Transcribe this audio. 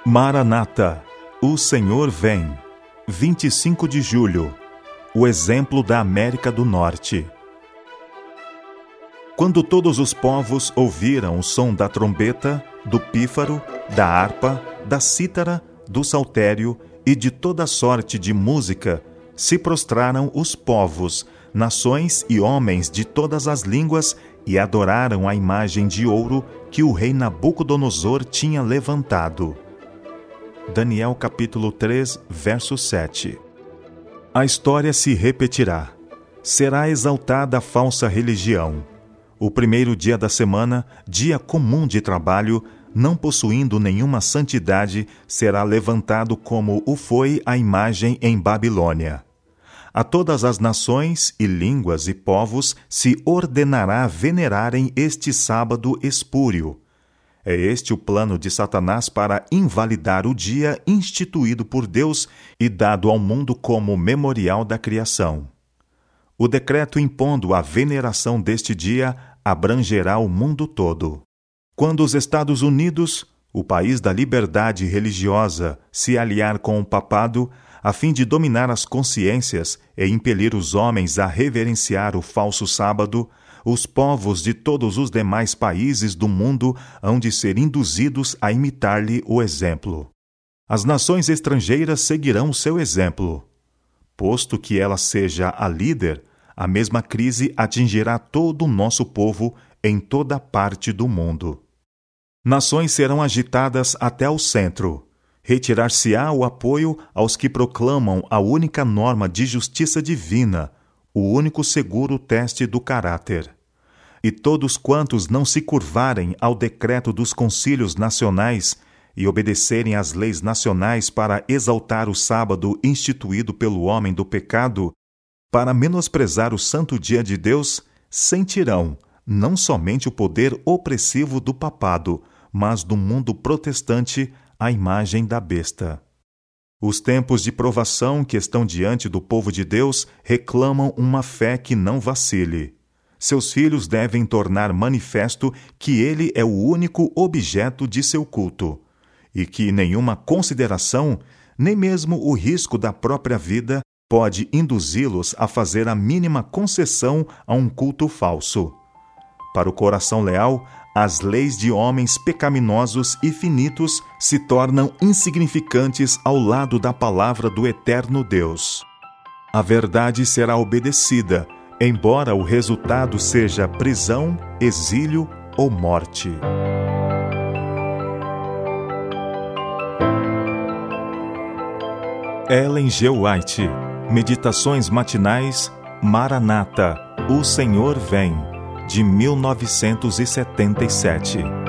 Maranata, o Senhor vem. 25 de julho. O exemplo da América do Norte. Quando todos os povos ouviram o som da trombeta, do pífaro, da harpa, da cítara, do saltério e de toda sorte de música, se prostraram os povos, nações e homens de todas as línguas e adoraram a imagem de ouro que o rei Nabucodonosor tinha levantado. Daniel capítulo 3, verso 7. A história se repetirá. Será exaltada a falsa religião. O primeiro dia da semana, dia comum de trabalho, não possuindo nenhuma santidade, será levantado como o foi a imagem em Babilônia. A todas as nações e línguas e povos se ordenará venerarem este sábado espúrio. É este o plano de Satanás para invalidar o dia instituído por Deus e dado ao mundo como memorial da criação. O decreto impondo a veneração deste dia abrangerá o mundo todo. Quando os Estados Unidos, o país da liberdade religiosa, se aliar com o papado, a fim de dominar as consciências e impelir os homens a reverenciar o falso sábado, os povos de todos os demais países do mundo hão de ser induzidos a imitar-lhe o exemplo. As nações estrangeiras seguirão o seu exemplo. Posto que ela seja a líder, a mesma crise atingirá todo o nosso povo em toda parte do mundo. Nações serão agitadas até ao centro. Retirar-se-á o apoio aos que proclamam a única norma de justiça divina, o único seguro teste do caráter. E todos quantos não se curvarem ao decreto dos concílios nacionais e obedecerem às leis nacionais para exaltar o sábado instituído pelo homem do pecado, para menosprezar o santo dia de Deus, sentirão não somente o poder opressivo do papado, mas do mundo protestante a imagem da besta. Os tempos de provação que estão diante do povo de Deus reclamam uma fé que não vacile. Seus filhos devem tornar manifesto que ele é o único objeto de seu culto, e que nenhuma consideração, nem mesmo o risco da própria vida, pode induzi-los a fazer a mínima concessão a um culto falso. Para o coração leal, as leis de homens pecaminosos e finitos se tornam insignificantes ao lado da palavra do eterno Deus. A verdade será obedecida, embora o resultado seja prisão, exílio ou morte. Ellen G. White, Meditações Matinais, Maranata, o Senhor vem, de 1977.